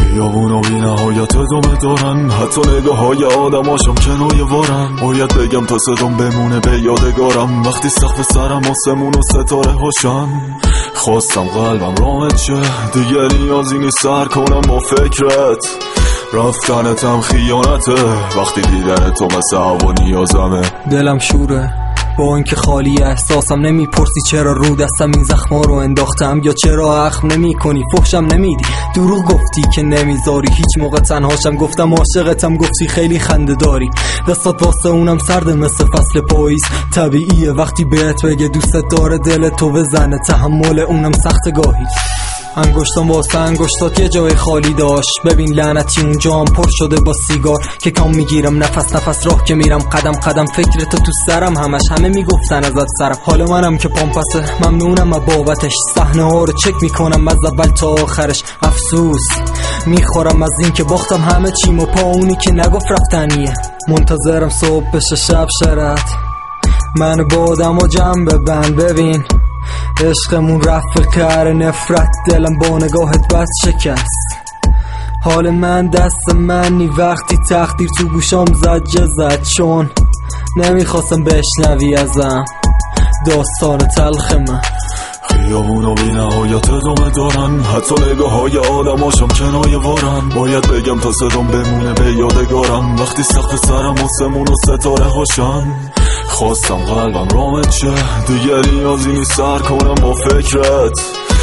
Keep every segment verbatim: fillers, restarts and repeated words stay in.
خیابون و بی نهایت ادامه دارن، حتی نگاه های آدم هاشم کنایه وارن. باید بگم تا صدام بمونه به یادگارم، وقتی سقف سرم آسمون و ستاره هاشن. خواستم قلبم رامت شه، دیگه نیازی نیست سر کنم با فکرت. رفتنتم خیانته، وقتی دیدن تو مثل هوا نیازمه. دلم شوره با اینکه خالی احساسم، نمیپرسی چرا رو دستم این زخما رو انداختم، یا چرا اخم نمی کنی فحشم نمیدی. دروغ گفتی که نمیذاری هیچ موقع تنهاشم، گفتم عاشقتم گفتی خیلی خنده داری. دستات واسه اونم سرده مثل فصل پاییز، طبیعیه وقتی بهت بگه دوستت داره دل تو بزنه، تحمل اونم سخت گاهی. انگشتم واسه انگشتات یه جای خالی داشت، ببین لعنتی اونجا هم پر شده با سیگار. که کام میگیرم نفس نفس راه که میرم، قدم قدم فکرتو تو سرم، همش همه میگفتن ازت سرم. حالا منم که پامپسه ممنونم از بابتش، صحنه ها رو چک میکنم از اول تا آخرش. افسوس میخورم از این که باختم همه چیم و پا اونی که نگفت رفتنیه. منتظرم صبح بشه شب شرط، من با آدم و جمع ببند. ببین عشقمون رفت قهر نفرت، دلم با نگاهت بس شکست. حال من دست منی وقتی تقدیر تو گوشام زجه زد، چون نمیخواستم بشنوی ازم داستان تلخ من. خیابون و بی نهایت ادامه دارن، حتی نگاه های آدم هاشم کنایه وارن. باید بگم تا صدام بمونه به یادگارم، وقتی سقف سرم آسمون و ستاره هاشن. خواستم قلبم رامت شه، دیگه نیازی نیست سر کنم با فکرت.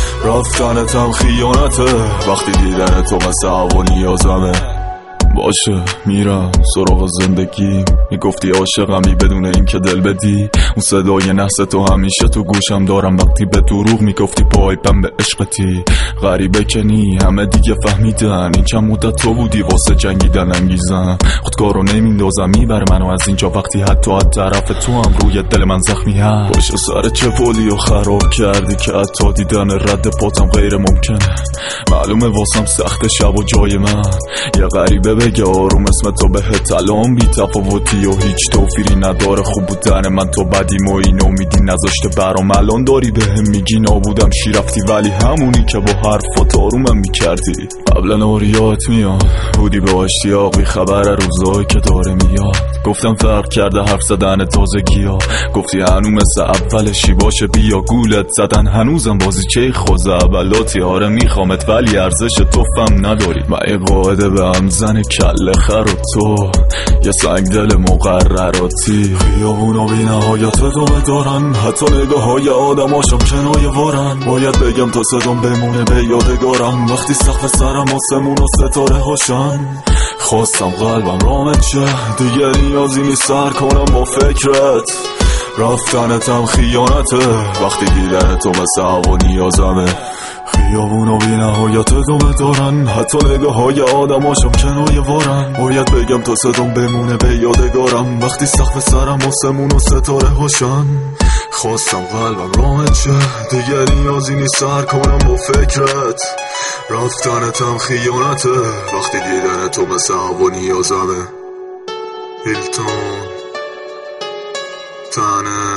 رفتنتم خیانته، وقتی دیدن تو مثل هوا نیازمه. باشه میرم سراغ زندگی، میگفتی عاشقمی بدون اینکه دل بدی. اون صدای نحس تو همیشه تو گوشم دارم، وقتی به دروغ میگفتی پایپم به عشقتی. غریبه که نی همه دیگه فهمیدن، این چند مدت تو بودی واسه جنگیدن انگیزم. خودکارو نمیندازم میبر منو از اینجا، وقتی حتی از طرف تو هم روی دل من زخمی هم. باشه سر چه پولیو خراب کردی که حتی دیدن رد پاتم غیر ممکنه. معلومه واسم سخت شب و جای من، یه غریبه بگه آروم اسم تو بهت الان بی تفاوتی و هیچ توفیری نداره. خوب بودن من تو بدیم و این امیدی نذاشته برام، الان داری بهم میگی نابودم چی رفتی، ولی همونی که با حرفات آرومم میکردی. قبلا نوریات میاد بودی به اشتیاقی، خبر روزایی که داره میاد. گفتم فرق کرده حرف زدن تازگی ها، گفتی هنو مثل اولشی باشه بیا گولت زدن. هنوزم بازی چه خوزه اولاتی، آره میخوامت ولی ارزش توفم نداری. من یه قاعده به هم زن کله خر و تو یه سنگ دل مقرراتی. خیابون و بی نهایت ادامه دارن، حتی نگاه های آدم هاشم کنایه وارن. باید بگم تا صدام بمونه به یادگارم، وقتی سقف سرم آسمون و ستاره هاشن. خواستم قلبم رامت شه، دیگه نیازی نیست سر کنم با فکرت. رفتنتم خیانته، وقتی دیدن تو مثل هوا نیازمه. خیابون و بی نهایت ادامه دارن، حتی نگاه های آدم هاشم کنایه وارن. باید بگم تا صدام بمونه به یادگارم، وقتی سقف سرم آسمون و ستاره هاشن. خواستم قلبم رامت شه، دیگه نیازی نیست سر کنم با فکرت. رفتنتم خیانته، وقتی دیدن تو مثل هوا نیازمه. هیلتون تنه